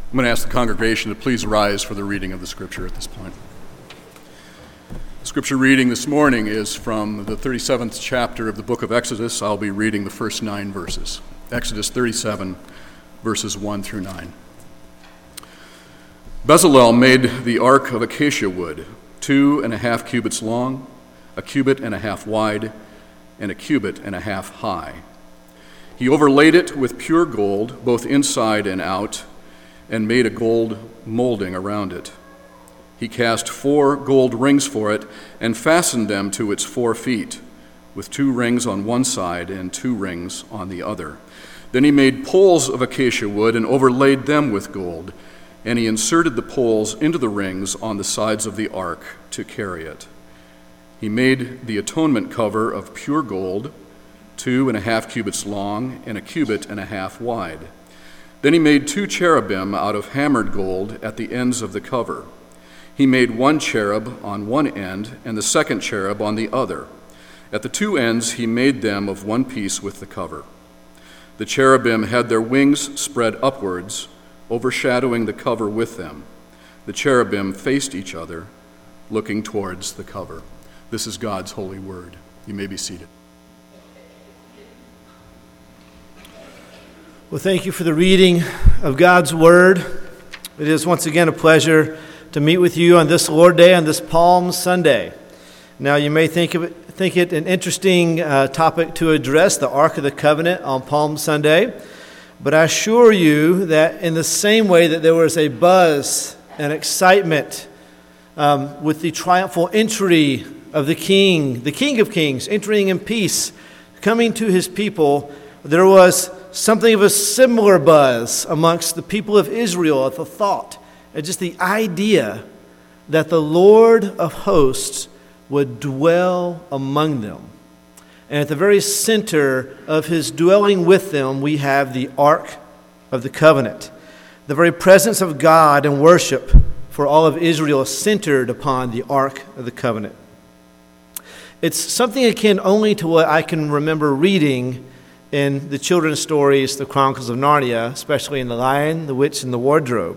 I'm going to ask the congregation to please rise for the reading of the scripture at this point. The scripture reading this morning is from the 37th chapter of the book of Exodus. I'll be reading the first 9 verses. Exodus 37, verses 1 through 9. Bezalel made the ark of acacia wood, 2.5 cubits long, 1.5 cubits wide, and 1.5 cubits high. He overlaid it with pure gold, both inside and out, and made a gold molding around it. He cast 4 gold rings for it and fastened them to its 4 feet, with 2 rings on one side and 2 rings on the other. Then he made poles of acacia wood and overlaid them with gold, and he inserted the poles into the rings on the sides of the ark to carry it. He made the atonement cover of pure gold, 2.5 cubits long and 1.5 cubits wide. Then he made 2 cherubim out of hammered gold at the ends of the cover. He made 1 cherub on one end and the second cherub on the other. At the 2 ends he made them of one piece with the cover. The cherubim had their wings spread upwards, overshadowing the cover with them. The cherubim faced each other, looking towards the cover. This is God's holy word. You may be seated. Well, thank you for the reading of God's Word. It is once again a pleasure to meet with you on this Lord Day, on this Palm Sunday. Now, you may think it an interesting topic to address, the Ark of the Covenant on Palm Sunday, but I assure you that in the same way that there was a buzz and excitement with the triumphal entry of the King of Kings, entering in peace, coming to his people, there was something of a similar buzz amongst the people of Israel at the thought, and just the idea that the Lord of hosts would dwell among them. And at the very center of his dwelling with them, we have the Ark of the Covenant. The very presence of God and worship for all of Israel centered upon the Ark of the Covenant. It's something akin only to what I can remember reading in the children's stories, the Chronicles of Narnia, especially in The Lion, the Witch, and the Wardrobe.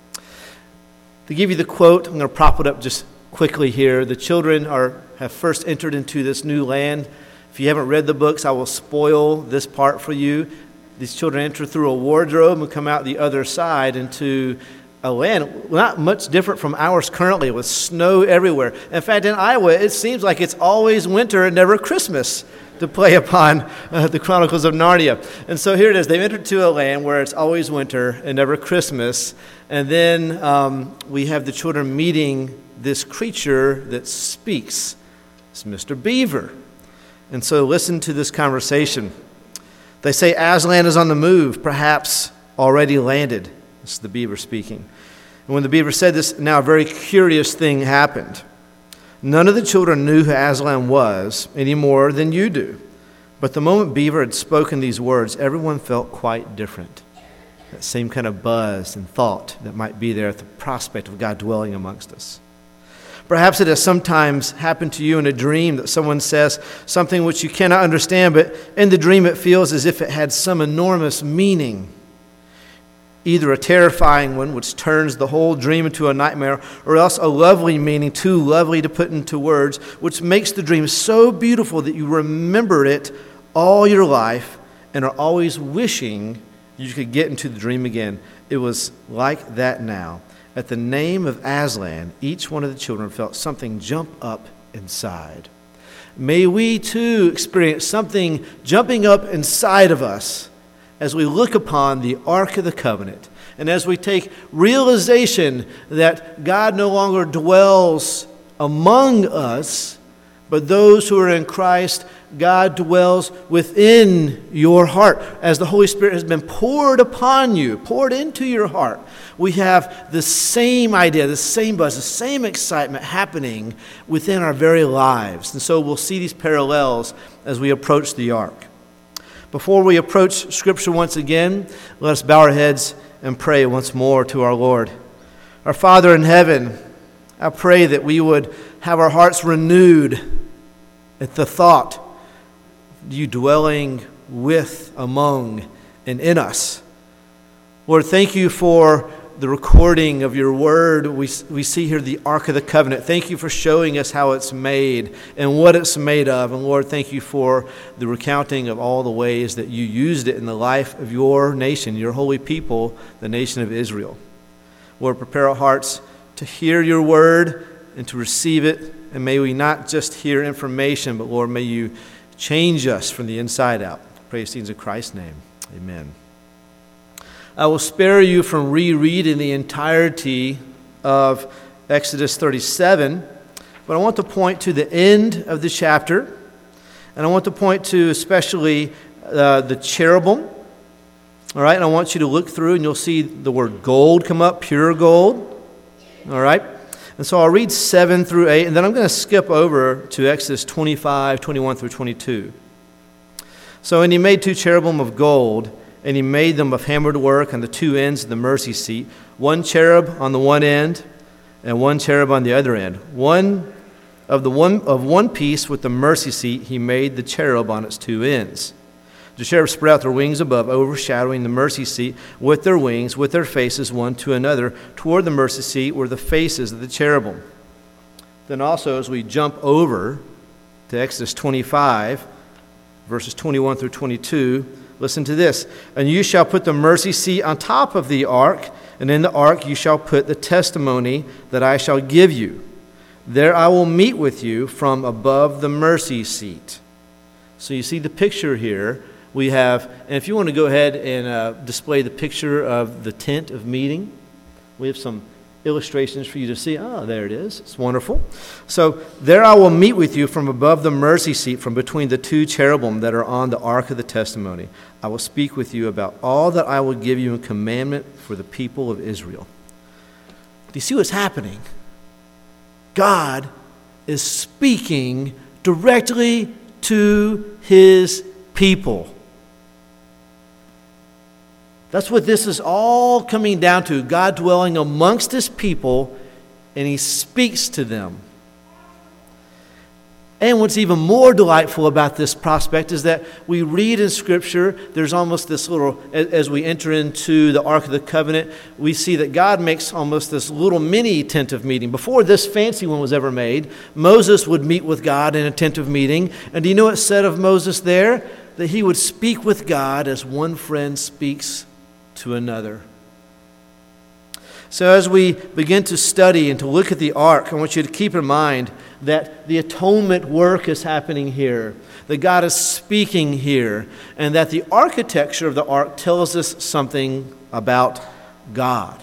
To give you the quote, I'm going to prop it up just quickly here. The children have first entered into this new land. If you haven't read the books, I will spoil this part for you. These children enter through a wardrobe and come out the other side into a land not much different from ours currently, with snow everywhere. In fact, in Iowa, it seems like it's always winter and never Christmas, to play upon the Chronicles of Narnia. And so here it is. They've entered to a land where it's always winter and never Christmas. And then we have the children meeting this creature that speaks. It's Mr. Beaver. And so listen to this conversation. They say Aslan is on the move, perhaps already landed. This is the beaver speaking. And when the beaver said this, now a very curious thing happened. None of the children knew who Aslan was any more than you do. But the moment Beaver had spoken these words, everyone felt quite different. That same kind of buzz and thought that might be there at the prospect of God dwelling amongst us. Perhaps it has sometimes happened to you in a dream that someone says something which you cannot understand, but in the dream it feels as if it had some enormous meaning. Either a terrifying one, which turns the whole dream into a nightmare, or else a lovely meaning, too lovely to put into words, which makes the dream so beautiful that you remember it all your life and are always wishing you could get into the dream again. It was like that now. At the name of Aslan, each one of the children felt something jump up inside. May we too experience something jumping up inside of us as we look upon the Ark of the Covenant, and as we take realization that God no longer dwells among us, but those who are in Christ, God dwells within your heart. As the Holy Spirit has been poured upon you, poured into your heart, we have the same idea, the same buzz, the same excitement happening within our very lives. And so we'll see these parallels as we approach the Ark. Before we approach Scripture once again, let us bow our heads and pray once more to our Lord. Our Father in heaven, I pray that we would have our hearts renewed at the thought of you dwelling with, among, and in us. Lord, thank you for the recording of your word. We see here the Ark of the Covenant. Thank you for showing us how it's made and what it's made of. And Lord, thank you for the recounting of all the ways that you used it in the life of your nation, your holy people, the nation of Israel. Lord, prepare our hearts to hear your word and to receive it. And may we not just hear information, but Lord, may you change us from the inside out. Praise things in Christ's name. Amen. I will spare you from rereading the entirety of Exodus 37, but I want to point to the end of the chapter, and I want to point to especially the cherubim. All right, and I want you to look through, and you'll see the word gold come up, pure gold. All right, and so I'll read 7 through 8, and then I'm going to skip over to Exodus 25, 21 through 22. So, and he made 2 cherubim of gold, and he made them of hammered work on the 2 ends of the mercy seat, 1 cherub on the one end, and 1 cherub on the other end. One piece with the mercy seat, he made the cherub on its 2 ends. The cherubs spread out their wings above, overshadowing the mercy seat with their wings, with their faces one to another. Toward the mercy seat were the faces of the cherubim. Then also, as we jump over to Exodus 25, verses 21 through 22, listen to this. And you shall put the mercy seat on top of the ark, and in the ark you shall put the testimony that I shall give you. There I will meet with you from above the mercy seat. So you see the picture here. We have, and if you want to go ahead and display the picture of the tent of meeting, we have some illustrations for you to see. Oh, there it is. It's wonderful. So there I will meet with you from above the mercy seat, from between the 2 cherubim that are on the ark of the testimony. I will speak with you about all that I will give you in commandment for the people of Israel. Do you see what's happening? God is speaking directly to his people. That's what this is all coming down to. God dwelling amongst his people, and he speaks to them. And what's even more delightful about this prospect is that we read in Scripture, there's almost this little, as we enter into the Ark of the Covenant, we see that God makes almost this little mini tent of meeting. Before this fancy one was ever made, Moses would meet with God in a tent of meeting. And do you know what it said of Moses there? That he would speak with God as one friend speaks to another. So as we begin to study and to look at the ark, I want you to keep in mind that the atonement work is happening here, that God is speaking here, and that the architecture of the ark tells us something about God.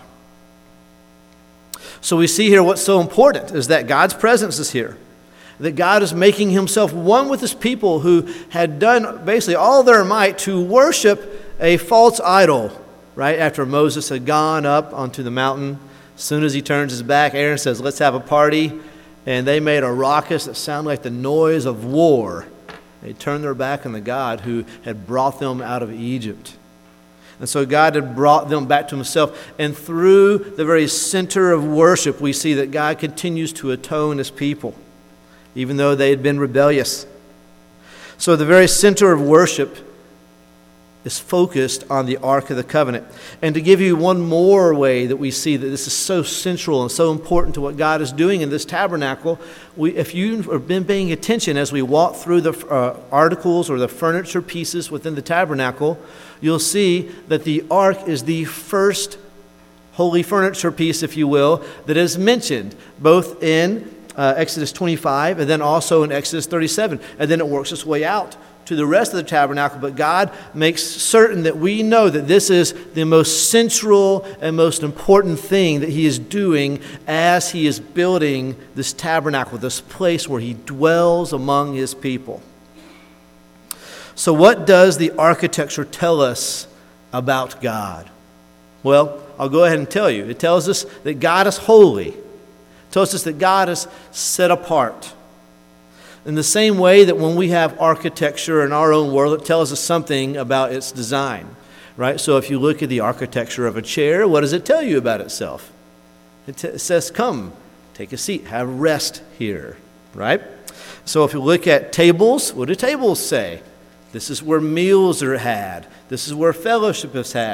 So we see here what's so important is that God's presence is here, that God is making himself one with his people who had done basically all their might to worship a false idol. Right after Moses had gone up onto the mountain, as soon as he turns his back, Aaron says, let's have a party. And they made a ruckus that sounded like the noise of war. They turned their back on the God who had brought them out of Egypt. And so God had brought them back to himself. And through the very center of worship, we see that God continues to atone his people, even though they had been rebellious. So the very center of worship is focused on the Ark of the Covenant. And to give you one more way that we see that this is so central and so important to what God is doing in this tabernacle, if you have been paying attention as we walk through the articles or the furniture pieces within the tabernacle, you'll see that the Ark is the first holy furniture piece, if you will, that is mentioned both in Exodus 25 and then also in Exodus 37. And then it works its way out to the rest of the tabernacle, but God makes certain that we know that this is the most central and most important thing that he is doing as he is building this tabernacle, this place where he dwells among his people. So what does the architecture tell us about God? Well, I'll go ahead and tell you. It tells us that God is holy. It tells us that God is set apart. In the same way that when we have architecture in our own world, it tells us something about its design, right? So if you look at the architecture of a chair, what does it tell you about itself? It says, come, take a seat, have rest here, right? So if you look at tables, what do tables say? This is where meals are had. This is where fellowship is had,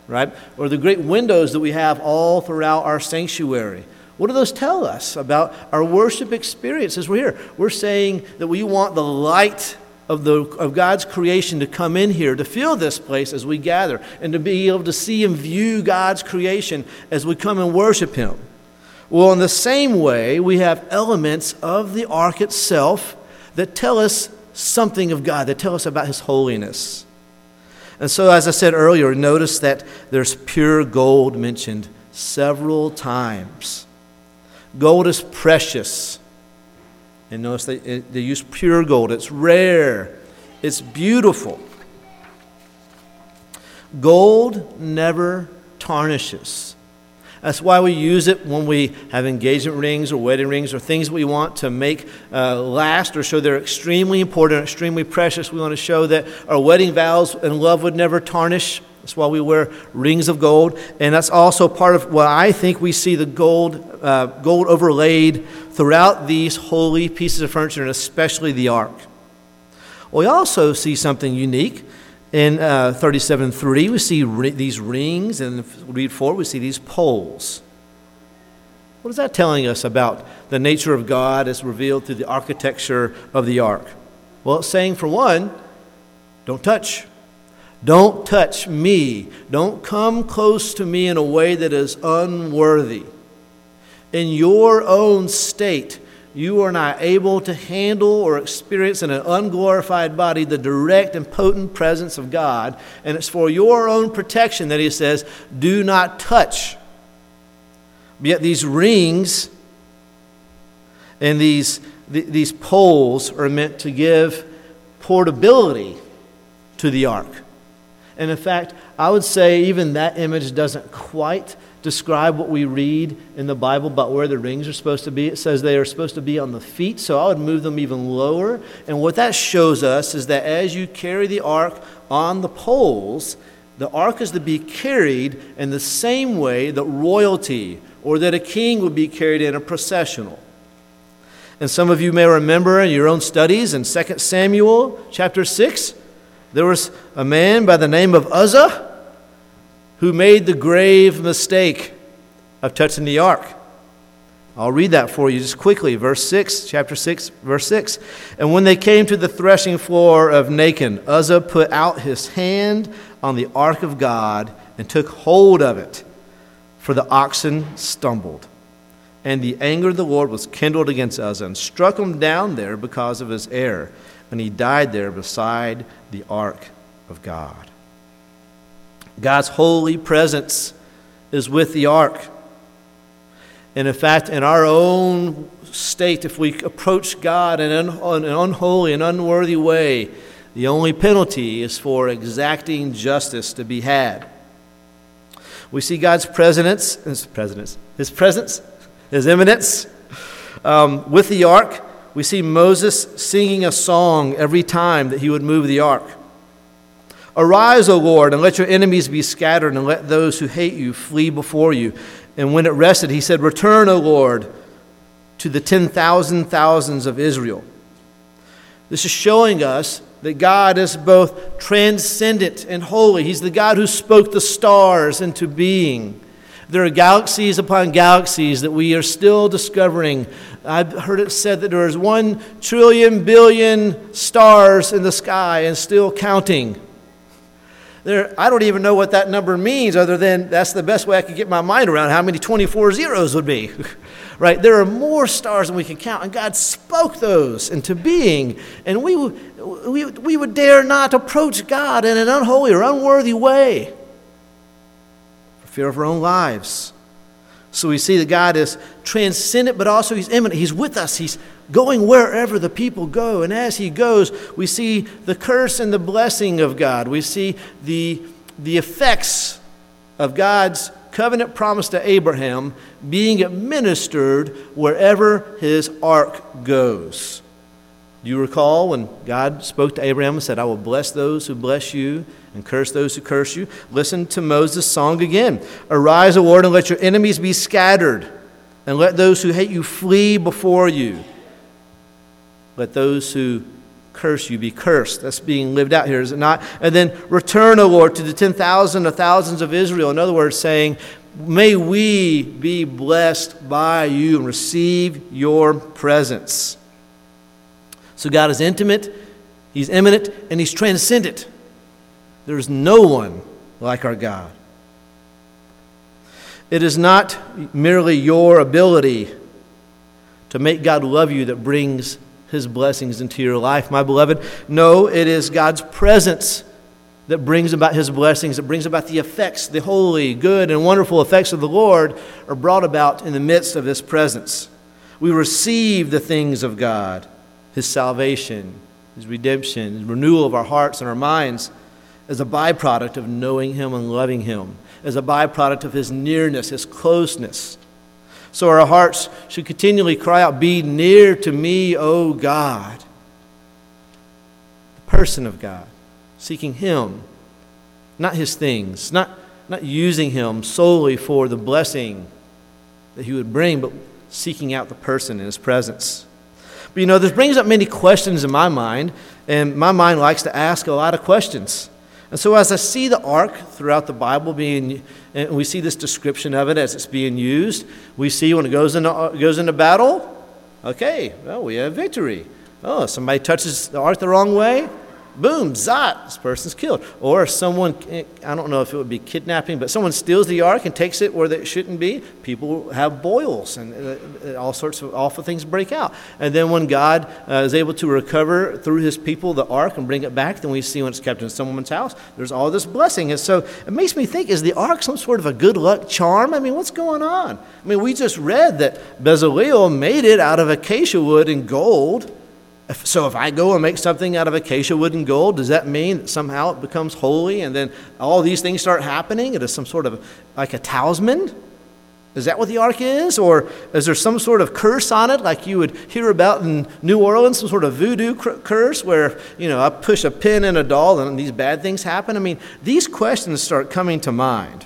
right? Or the great windows that we have all throughout our sanctuary. What do those tell us about our worship experience as we're here? We're saying that we want the light of God's creation to come in here, to fill this place as we gather, and to be able to see and view God's creation as we come and worship Him. Well, in the same way, we have elements of the ark itself that tell us something of God, that tell us about His holiness. And so, as I said earlier, notice that there's pure gold mentioned several times. Gold is precious. And notice they use pure gold. It's rare. It's beautiful. Gold never tarnishes. That's why we use it when we have engagement rings or wedding rings or things we want to make last or show they're extremely important, extremely precious. We want to show that our wedding vows and love would never tarnish. That's why we wear rings of gold. And that's also part of what I think we see the gold overlaid throughout these holy pieces of furniture, and especially the ark. We also see something unique. In 37:3, we see these rings, and if we read forward, we see these poles. What is that telling us about the nature of God as revealed through the architecture of the ark? Well, it's saying, for one, don't touch. Don't touch me. Don't come close to me in a way that is unworthy. In your own state, you are not able to handle or experience in an unglorified body the direct and potent presence of God. And it's for your own protection that He says, do not touch. Yet these rings and these poles are meant to give portability to the ark. And in fact, I would say even that image doesn't quite describe what we read in the Bible about where the rings are supposed to be. It says they are supposed to be on the feet, so I would move them even lower. And what that shows us is that as you carry the ark on the poles, the ark is to be carried in the same way that royalty or that a king would be carried in a processional. And some of you may remember in your own studies in 2 Samuel chapter 6, there was a man by the name of Uzzah who made the grave mistake of touching the ark. I'll read that for you just quickly. Verse 6, chapter 6, verse 6. And when they came to the threshing floor of Nacon, Uzzah put out his hand on the ark of God and took hold of it, for the oxen stumbled. And the anger of the Lord was kindled against Uzzah and struck him down there because of his error. And he died there beside the ark of God. God's holy presence is with the ark. And in fact, in our own state, if we approach God in an unholy and unworthy way, the only penalty is for exacting justice to be had. We see God's presence, His eminence, with the ark. We see Moses singing a song every time that he would move the ark. Arise, O Lord, and let your enemies be scattered, and let those who hate you flee before you. And when it rested, he said, Return, O Lord, to the 10,000 thousands of Israel. This is showing us that God is both transcendent and holy. He's the God who spoke the stars into being. There are galaxies upon galaxies that we are still discovering. I've heard it said that there is 1 trillion billion stars in the sky and still counting. I don't even know what that number means, other than that's the best way I could get my mind around how many 24 zeros would be. Right? There are more stars than we can count, and God spoke those into being. And we would dare not approach God in an unholy or unworthy way for fear of our own lives. So we see that God is transcendent, but also He's immanent. He's with us. He's going wherever the people go. And as He goes, we see the curse and the blessing of God. We see the effects of God's covenant promise to Abraham being administered wherever His ark goes. Do you recall when God spoke to Abraham and said, I will bless those who bless you and curse those who curse you? Listen to Moses' song again. Arise, O Lord, and let your enemies be scattered, and let those who hate you flee before you. Let those who curse you, be cursed. That's being lived out here, is it not? And then return, O Lord, to the 10,000 of thousands of Israel. In other words, saying, may we be blessed by you and receive your presence. So God is intimate, He's immanent, and He's transcendent. There is no one like our God. It is not merely your ability to make God love you that brings His blessings into your life, my beloved. No, it is God's presence that brings about His blessings, that brings about the effects, the holy, good, and wonderful effects of the Lord are brought about in the midst of His presence. We receive the things of God, His salvation, His redemption, His renewal of our hearts and our minds as a byproduct of knowing Him and loving Him, as a byproduct of His nearness, His closeness. So our hearts should continually cry out, be near to me, O God. The person of God, seeking Him, not His things, not using Him solely for the blessing that He would bring, but seeking out the person in His presence. But this brings up many questions in my mind, and my mind likes to ask a lot of questions. And so as I see the ark throughout the Bible and we see this description of it as it's being used, we see when it goes into battle, okay, well, we have victory. Oh, somebody touches the ark the wrong way, boom, zot, this person's killed. Or someone, I don't know if it would be kidnapping, but someone steals the ark and takes it where it shouldn't be. People have boils and all sorts of awful things break out. And then when God is able to recover through His people the ark and bring it back, then we see when it's kept in someone's house, there's all this blessing. And so it makes me think, is the ark some sort of a good luck charm? I mean, what's going on? I mean, we just read that Bezaleel made it out of acacia wood and gold. So if I go and make something out of acacia wood and gold, does that mean that somehow it becomes holy and then all these things start happening? It is some sort of like a talisman? Is that what the ark is? Or is there some sort of curse on it like you would hear about in New Orleans, some sort of voodoo curse where, I push a pin in a doll and these bad things happen? I mean, these questions start coming to mind.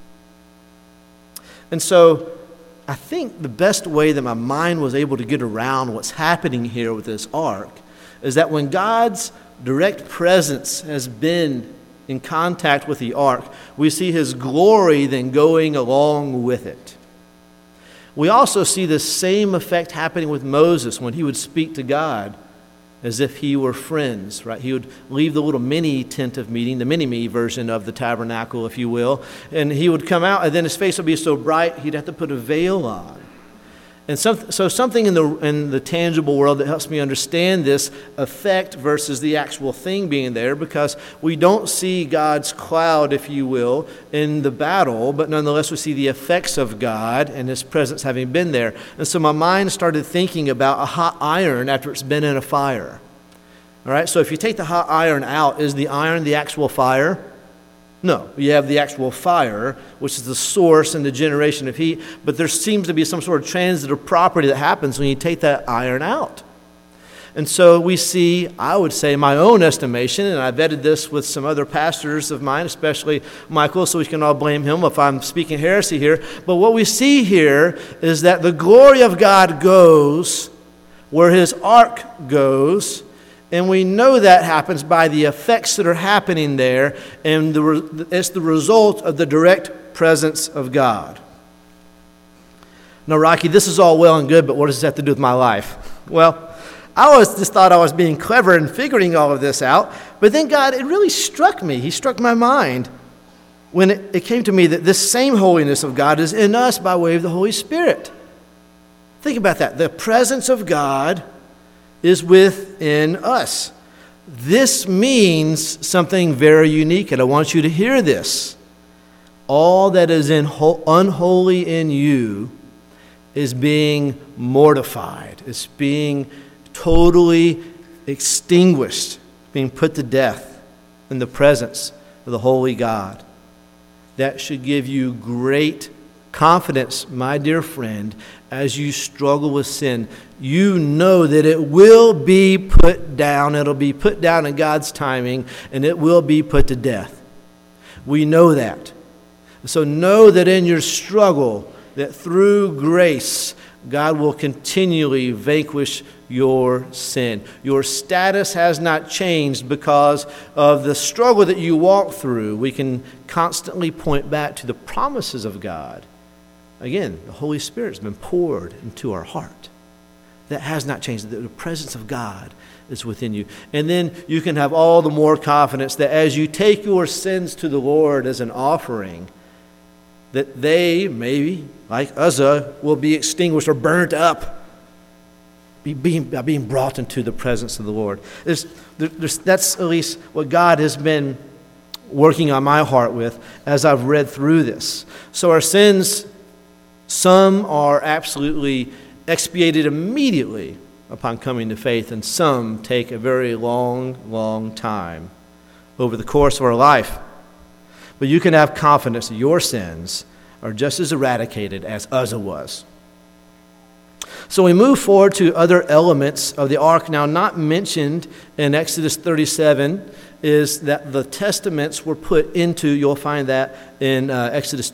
And so I think the best way that my mind was able to get around what's happening here with this ark is that when God's direct presence has been in contact with the ark, we see His glory then going along with it. We also see the same effect happening with Moses when he would speak to God as if he were friends, right? He would leave the little mini tent of meeting, the mini-me version of the tabernacle, if you will, and he would come out, and then his face would be so bright, he'd have to put a veil on. And so something in the tangible world that helps me understand this effect versus the actual thing being there, because we don't see God's cloud, if you will, in the battle, but nonetheless we see the effects of God and His presence having been there. And so my mind started thinking about a hot iron after it's been in a fire. All right, so if you take the hot iron out, is the iron the actual fire? No, you have the actual fire, which is the source and the generation of heat, but there seems to be some sort of transitive property that happens when you take that iron out. And so we see, I would say, my own estimation, and I vetted this with some other pastors of mine, especially Michael, so we can all blame him if I'm speaking heresy here, but what we see here is that the glory of God goes where His ark goes. And we know that happens by the effects that are happening there, and it's the result of the direct presence of God. Now, Rocky, this is all well and good, but what does this have to do with my life? Well, I always just thought I was being clever and figuring all of this out, but then God, it really struck me. He struck my mind when it came to me that this same holiness of God is in us by way of the Holy Spirit. Think about that. The presence of God is within us. This means something very unique, and I want you to hear this. All that is unholy in you is being mortified. It's being totally extinguished, being put to death in the presence of the holy God. That should give you great confidence, my dear friend, as you struggle with sin. You know that it will be put down. It'll be put down in God's timing, and it will be put to death. We know that. So know that in your struggle, that through grace, God will continually vanquish your sin. Your status has not changed because of the struggle that you walk through. We can constantly point back to the promises of God. Again, the Holy Spirit has been poured into our heart. That has not changed. The presence of God is within you. And then you can have all the more confidence that as you take your sins to the Lord as an offering, that they, maybe, like Uzzah, will be extinguished or burnt up, being brought into the presence of the Lord. That's at least what God has been working on my heart with as I've read through this. So our sins, some are absolutely expiated immediately upon coming to faith, and some take a very long, long time over the course of our life. But you can have confidence that your sins are just as eradicated as Uzzah was. So we move forward to other elements of the ark. Now, not mentioned in Exodus 37 is that the testaments were put into, you'll find that in Exodus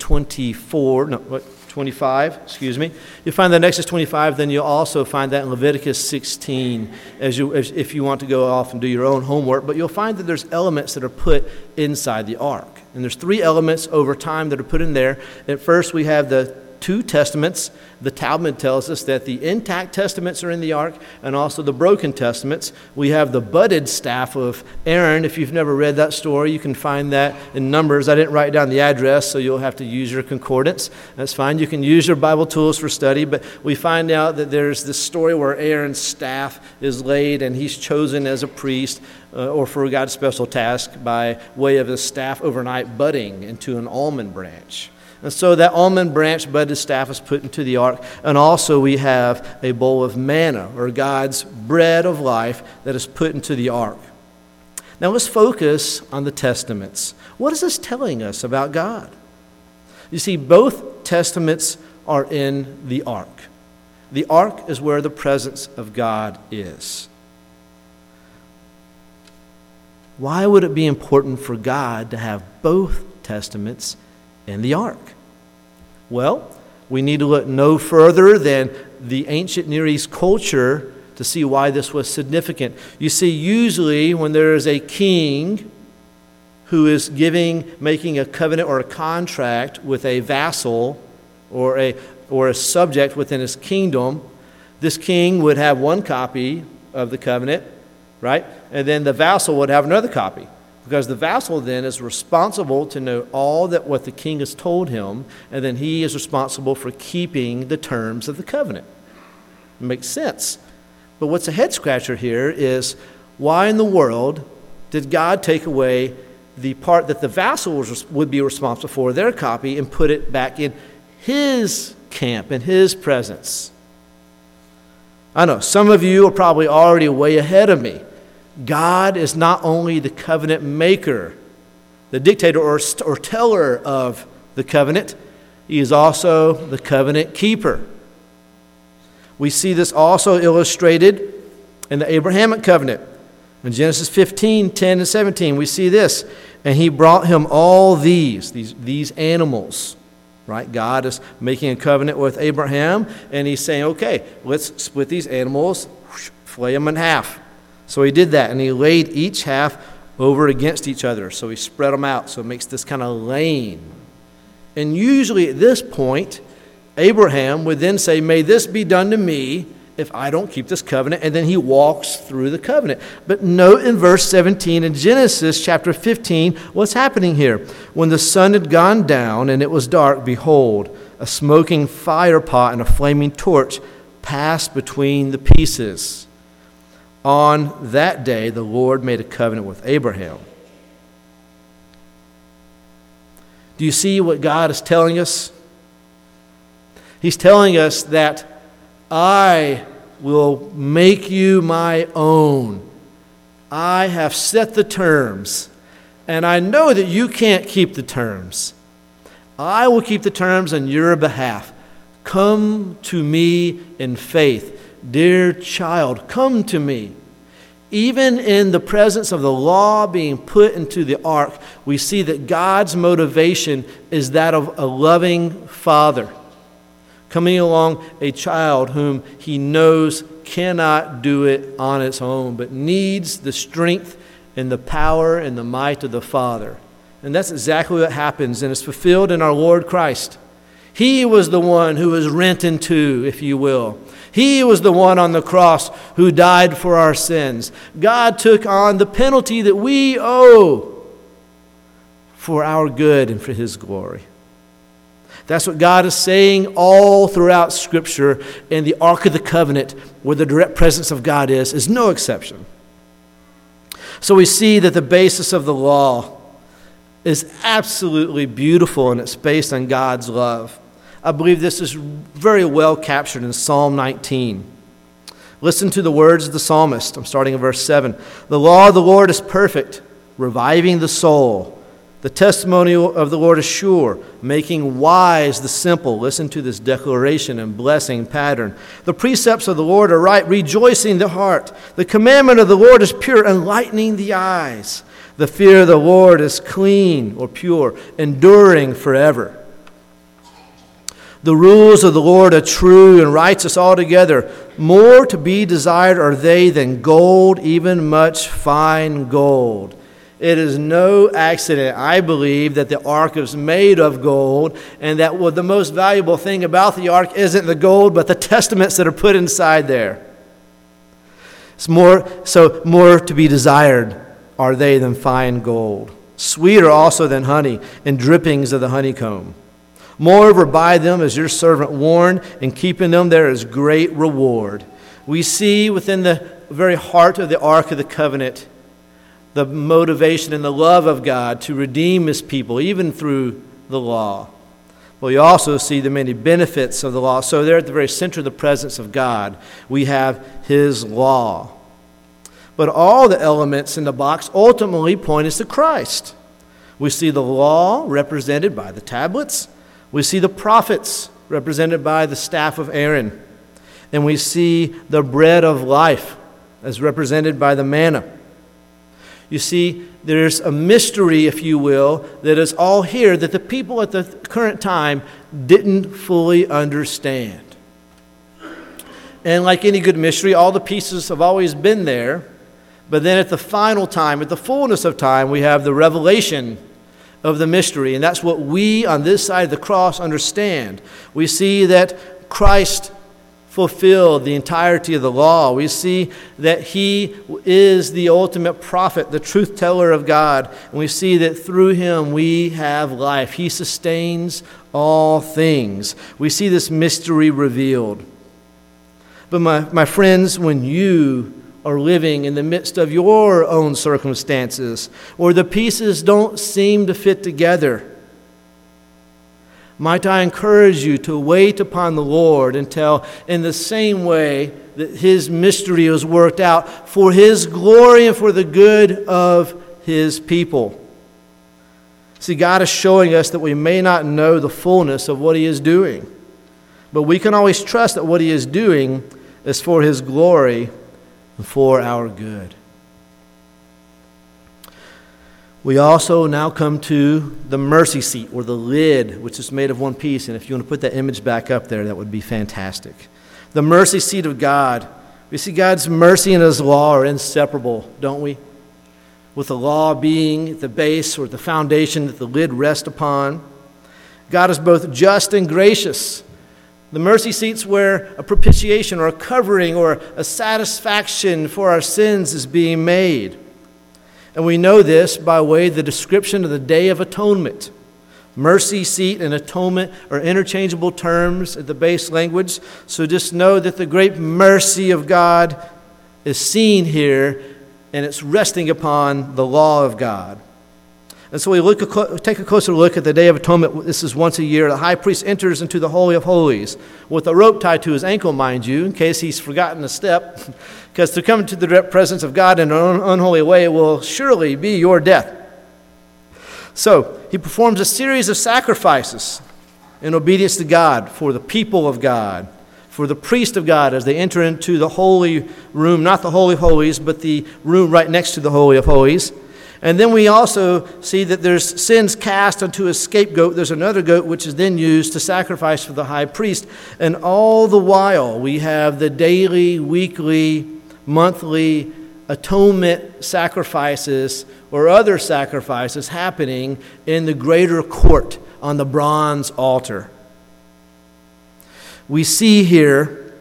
25, excuse me. You'll find that in Exodus 25, then you'll also find that in Leviticus 16 if you want to go off and do your own homework. But you'll find that there's elements that are put inside the ark. And there's 3 elements over time that are put in there. At first, we have the 2 testaments. The Talmud tells us that the intact testaments are in the ark and also the broken testaments. We have the budded staff of Aaron. If you've never read that story, you can find that in Numbers. I didn't write down the address, so you'll have to use your concordance. That's fine. You can use your Bible tools for study, but we find out that there's this story where Aaron's staff is laid and he's chosen as a priest or for God's special task by way of his staff overnight budding into an almond branch. And so that almond branch budded staff is put into the ark. And also we have a bowl of manna, or God's bread of life, that is put into the ark. Now let's focus on the testaments. What is this telling us about God? You see, both testaments are in the ark. The ark is where the presence of God is. Why would it be important for God to have both testaments in the ark? Well, we need to look no further than the ancient Near East culture to see why this was significant. You see, usually when there is a king who is making a covenant or a contract with a vassal or a subject within his kingdom, this king would have one copy of the covenant, right? And then the vassal would have another copy. Because the vassal then is responsible to know all that what the king has told him, and then he is responsible for keeping the terms of the covenant. It makes sense. But what's a head scratcher here is, why in the world did God take away the part that the vassal would be responsible for, their copy, and put it back in his camp, in his presence? I know some of you are probably already way ahead of me. God is not only the covenant maker, the dictator or teller of the covenant, he is also the covenant keeper. We see this also illustrated in the Abrahamic covenant. In Genesis 15, 10 and 17, we see this. And he brought him all these animals. Right? God is making a covenant with Abraham, and he's saying, okay, let's split these animals, flay them in half. So he did that, and he laid each half over against each other. So he spread them out, so it makes this kind of lane. And usually at this point, Abraham would then say, may this be done to me if I don't keep this covenant, and then he walks through the covenant. But note in verse 17 in Genesis chapter 15, what's happening here? When the sun had gone down and it was dark, behold, a smoking fire pot and a flaming torch passed between the pieces. On that day, the Lord made a covenant with Abraham. Do you see what God is telling us? He's telling us that I will make you my own. I have set the terms, and I know that you can't keep the terms. I will keep the terms on your behalf. Come to me in faith. Dear child, come to me. Even in the presence of the law being put into the ark, we see that God's motivation is that of a loving father. coming along a child whom he knows cannot do it on its own, but needs the strength and the power and the might of the Father. And that's exactly what happens, and it's fulfilled in our Lord Christ. He was the one who was rent in two, if you will. He was the one on the cross who died for our sins. God took on the penalty that we owe for our good and for His glory. That's what God is saying all throughout Scripture, and the Ark of the Covenant, where the direct presence of God is no exception. So we see that the basis of the law is absolutely beautiful, and it's based on God's love. I believe this is very well captured in Psalm 19. Listen to the words of the psalmist. I'm starting in verse 7. The law of the Lord is perfect, reviving the soul. The testimony of the Lord is sure, making wise the simple. Listen to this declaration and blessing pattern. The precepts of the Lord are right, rejoicing the heart. The commandment of the Lord is pure, enlightening the eyes. The fear of the Lord is clean or pure, enduring forever. The rules of the Lord are true and righteous altogether. More to be desired are they than gold, even much fine gold. It is no accident, I believe, that the ark is made of gold, and that the most valuable thing about the ark isn't the gold, but the testaments that are put inside there. It's more to be desired are they than fine gold, sweeter also than honey, and drippings of the honeycomb. Moreover, by them is your servant warned, and keeping them there is great reward. We see within the very heart of the Ark of the Covenant the motivation and the love of God to redeem His people, even through the law. But we also see the many benefits of the law. So there at the very center of the presence of God, we have His law. But all the elements in the box ultimately point us to Christ. We see the law represented by the tablets. We see the prophets represented by the staff of Aaron. And we see the bread of life as represented by the manna. You see, there's a mystery, if you will, that is all here that the people at the current time didn't fully understand. And like any good mystery, all the pieces have always been there. But then at the final time, at the fullness of time, we have the revelation of the mystery. And that's what we on this side of the cross understand. We see that Christ fulfilled the entirety of the law. We see that He is the ultimate prophet, the truth teller of God. And we see that through Him we have life. He sustains all things. We see this mystery revealed. But my friends, when you are living in the midst of your own circumstances, or the pieces don't seem to fit together, might I encourage you to wait upon the Lord until, in the same way that His mystery is worked out for His glory and for the good of His people. See, God is showing us that we may not know the fullness of what He is doing, but we can always trust that what He is doing is for His glory and for our good. We also now come to the mercy seat, or the lid, which is made of one piece. And if you want to put that image back up there, that would be fantastic. The mercy seat of God. We see God's mercy and His law are inseparable, don't we? With the law being the base or the foundation that the lid rests upon. God is both just and gracious. The mercy seat's where a propitiation or a covering or a satisfaction for our sins is being made. And we know this by way of the description of the Day of Atonement. Mercy seat and atonement are interchangeable terms in the base language. So just know that the great mercy of God is seen here, and it's resting upon the law of God. And so we take a closer look at the Day of Atonement. This is once a year. The high priest enters into the Holy of Holies with a rope tied to his ankle, mind you, in case he's forgotten a step. Because to come into the direct presence of God in an unholy way will surely be your death. So he performs a series of sacrifices in obedience to God for the people of God, for the priest of God as they enter into the holy room, not the Holy of Holies, but the room right next to the Holy of Holies. And then we also see that there's sins cast onto a scapegoat. There's another goat which is then used to sacrifice for the high priest. And all the while we have the daily, weekly, monthly atonement sacrifices or other sacrifices happening in the greater court on the bronze altar. We see here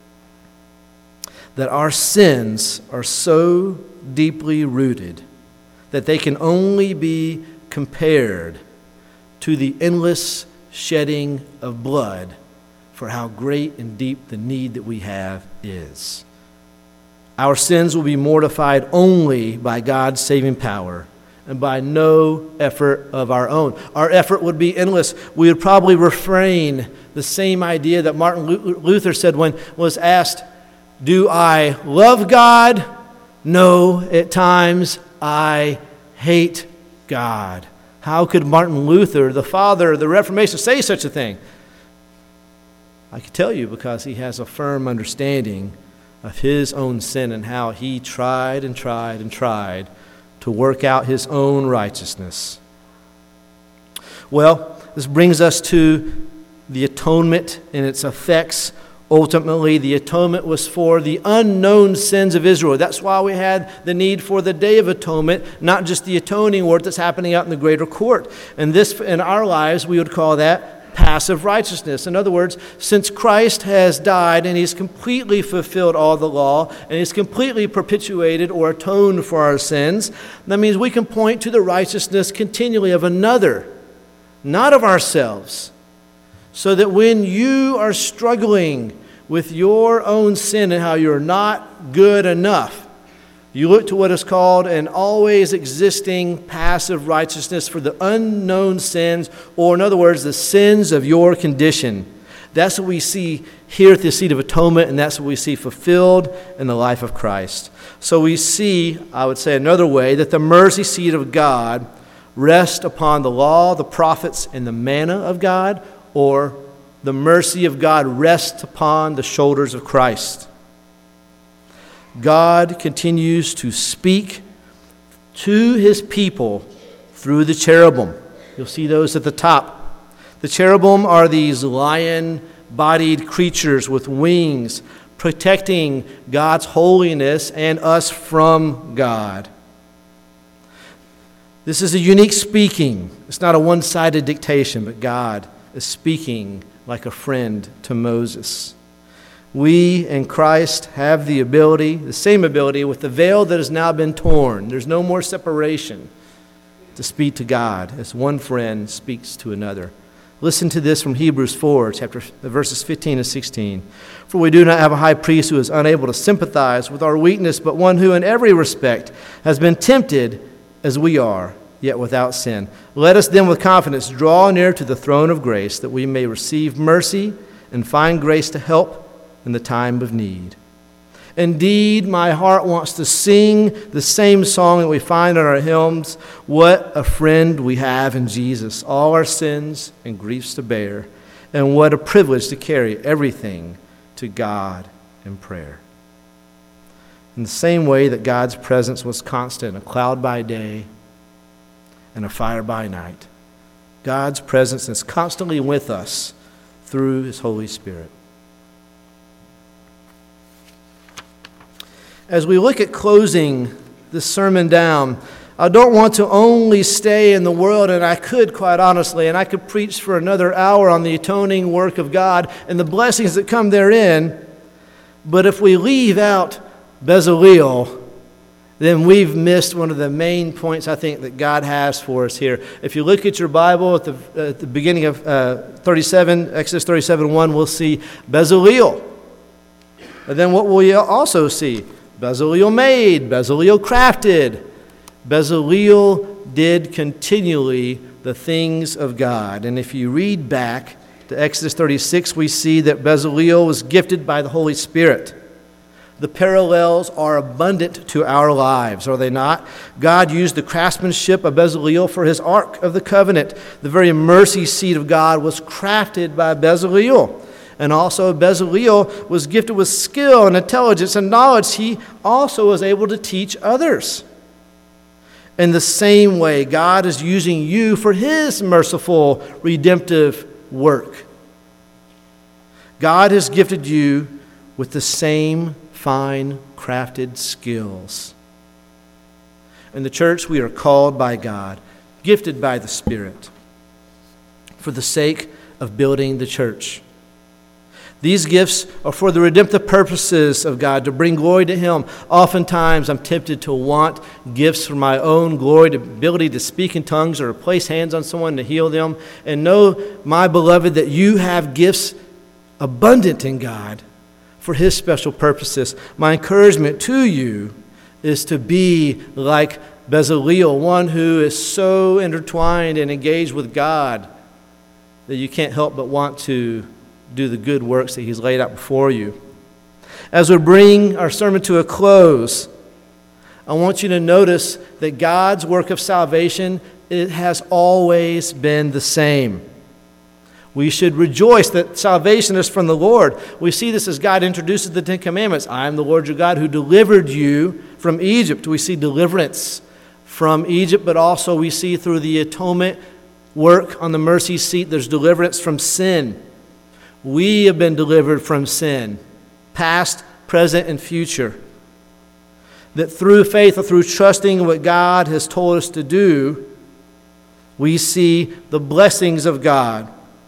that our sins are so deeply rooted that they can only be compared to the endless shedding of blood for how great and deep the need that we have is. Our sins will be mortified only by God's saving power and by no effort of our own. Our effort would be endless. We would probably refrain the same idea that Martin Luther said when was asked, "Do I love God? No, at times I hate God." How could Martin Luther, the father of the Reformation, say such a thing? I can tell you because he has a firm understanding of his own sin and how he tried and tried and tried to work out his own righteousness. Well, this brings us to the atonement and its effects. Ultimately, the atonement was for the unknown sins of Israel. That's why we had the need for the Day of Atonement, not just the atoning work that's happening out in the greater court. And this, in our lives, we would call that passive righteousness. In other words, since Christ has died and he's completely fulfilled all the law and he's completely perpetuated or atoned for our sins, that means we can point to the righteousness continually of another, not of ourselves. So that when you are struggling with your own sin and how you're not good enough, you look to what is called an always existing passive righteousness for the unknown sins, or in other words, the sins of your condition. That's what we see here at the seat of atonement, and that's what we see fulfilled in the life of Christ. So we see, I would say another way, that the mercy seat of God rests upon the law, the prophets, and the manna of God, or the mercy of God rests upon the shoulders of Christ. God continues to speak to his people through the cherubim. You'll see those at the top. The cherubim are these lion-bodied creatures with wings protecting God's holiness and us from God. This is a unique speaking. It's not a one-sided dictation, but God is speaking like a friend to Moses. We in Christ have the ability, the same ability, with the veil that has now been torn. There's no more separation to speak to God as one friend speaks to another. Listen to this from Hebrews 4, verses 15 and 16. For we do not have a high priest who is unable to sympathize with our weakness, but one who in every respect has been tempted as we are, yet without sin. Let us then with confidence draw near to the throne of grace, that we may receive mercy and find grace to help in the time of need. Indeed, my heart wants to sing the same song that we find in our hymns. What a friend we have in Jesus, all our sins and griefs to bear, and what a privilege to carry everything to God in prayer. In the same way that God's presence was constant, a cloud by day and a fire by night, God's presence is constantly with us through his Holy Spirit. As we look at closing this sermon down, I don't want to only stay in the world, and I could, quite honestly, and I could preach for another hour on the atoning work of God and the blessings that come therein, but if we leave out Bezaleel, then we've missed one of the main points I think that God has for us here. If you look at your Bible at the beginning of Exodus 37:1, we'll see Bezaleel. And then what will you also see? Bezaleel made, Bezaleel crafted. Bezaleel did continually the things of God. And if you read back to Exodus 36, we see that Bezaleel was gifted by the Holy Spirit. The parallels are abundant to our lives, are they not? God used the craftsmanship of Bezaleel for his Ark of the Covenant. The very mercy seat of God was crafted by Bezaleel. And also Bezaleel was gifted with skill and intelligence and knowledge. He also was able to teach others. In the same way, God is using you for His merciful, redemptive work. God has gifted you with the same fine, crafted skills. In the church, we are called by God, gifted by the Spirit, for the sake of building the church. These gifts are for the redemptive purposes of God, to bring glory to Him. Oftentimes, I'm tempted to want gifts for my own glory, the ability to speak in tongues or to place hands on someone to heal them. And know, my beloved, that you have gifts abundant in God for His special purposes. My encouragement to you is to be like Bezaleel, one who is so intertwined and engaged with God that you can't help but want to do the good works that He's laid out before you. As we bring our sermon to a close, I want you to notice that God's work of salvation, it has always been the same. We should rejoice that salvation is from the Lord. We see this as God introduces the Ten Commandments. I am the Lord your God who delivered you from Egypt. We see deliverance from Egypt, but also we see through the atonement work on the mercy seat, there's deliverance from sin. We have been delivered from sin, past, present, and future. That through faith or through trusting what God has told us to do, we see the blessings of God.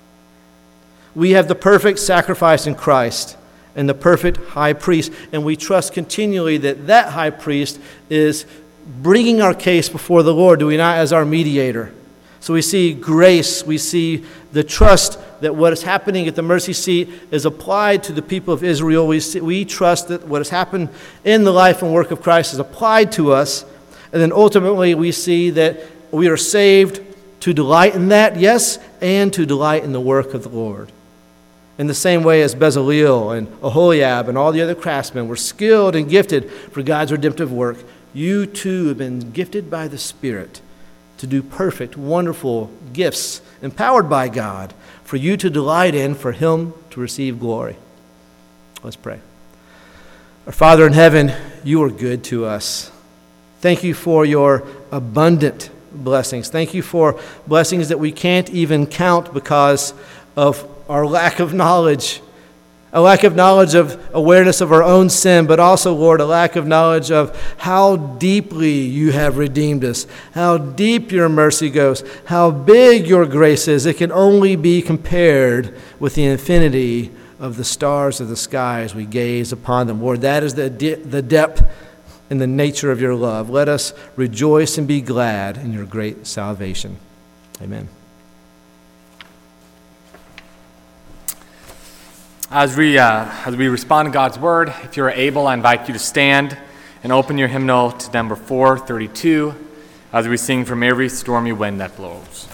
We have the perfect sacrifice in Christ and the perfect high priest, and we trust continually that that high priest is bringing our case before the Lord, do we not, as our mediator? So we see grace, we see the trust that what is happening at the mercy seat is applied to the people of Israel. We trust that what has happened in the life and work of Christ is applied to us. And then ultimately we see that we are saved to delight in that, yes, and to delight in the work of the Lord. In the same way as Bezaleel and Oholiab and all the other craftsmen were skilled and gifted for God's redemptive work, you too have been gifted by the Spirit to do perfect, wonderful gifts, empowered by God, for you to delight in, for Him to receive glory. Let's pray. Our Father in heaven, you are good to us. Thank you for your abundant blessings. Thank you for blessings that we can't even count because of our lack of knowledge. A lack of knowledge of awareness of our own sin, but also, Lord, a lack of knowledge of how deeply you have redeemed us, how deep your mercy goes, how big your grace is. It can only be compared with the infinity of the stars of the sky as we gaze upon them. Lord, that is the depth and the nature of your love. Let us rejoice and be glad in your great salvation. Amen. As we respond to God's word, if you're able, I invite you to stand and open your hymnal to number 432 as we sing From Every Stormy Wind That Blows.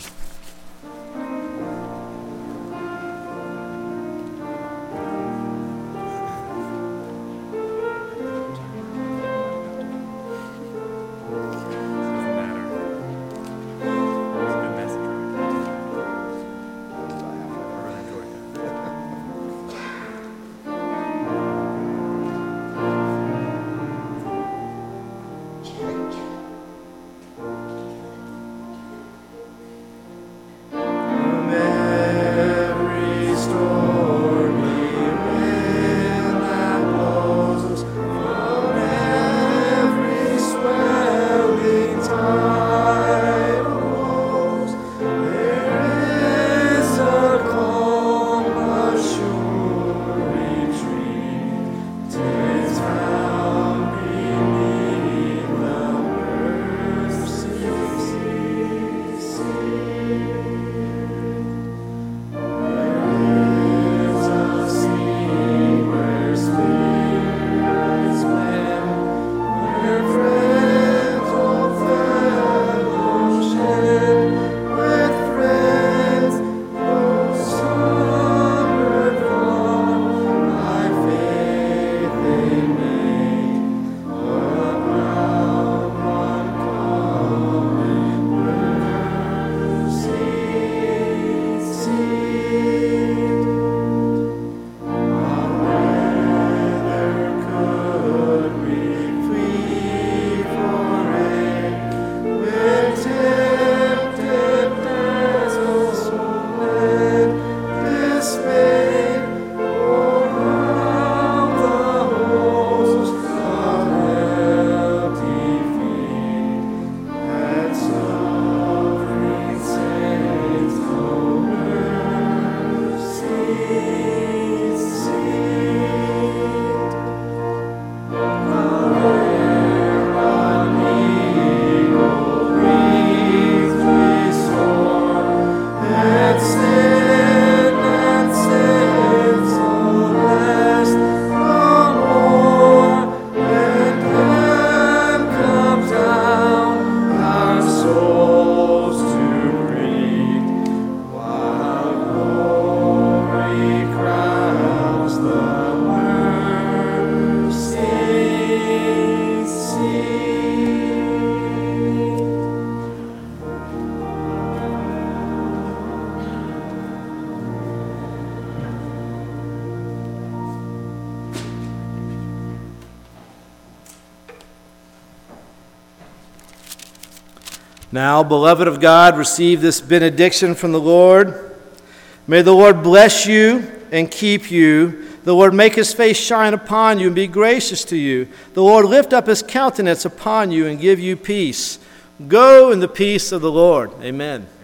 Now, beloved of God, receive this benediction from the Lord. May the Lord bless you and keep you. The Lord make his face shine upon you and be gracious to you. The Lord lift up his countenance upon you and give you peace. Go in the peace of the Lord. Amen.